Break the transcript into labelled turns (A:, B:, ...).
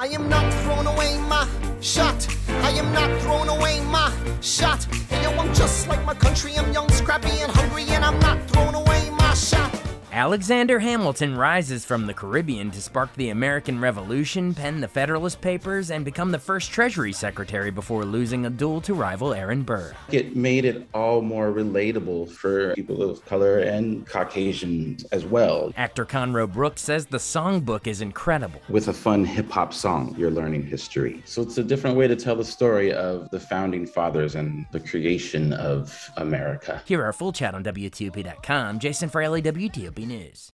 A: I am not throwing away my shot. I am not throwing away my shot. Hey, yo, I'm just like my country. I'm young, scrappy, and hungry, and I'm not throwing away my shot.
B: Alexander Hamilton rises from the Caribbean to spark the American Revolution, pen the Federalist Papers, and become the first Treasury Secretary before losing a duel to rival Aaron Burr.
C: It made it all more relatable for people of color and Caucasians as well.
B: Actor Conroe Brooks says the songbook is incredible.
C: With a fun hip-hop song, you're learning history. So it's a different way to tell the story of the founding fathers and the creation of America.
B: Hear our full chat on WTOP.com. Jason Fraley, WTOP News.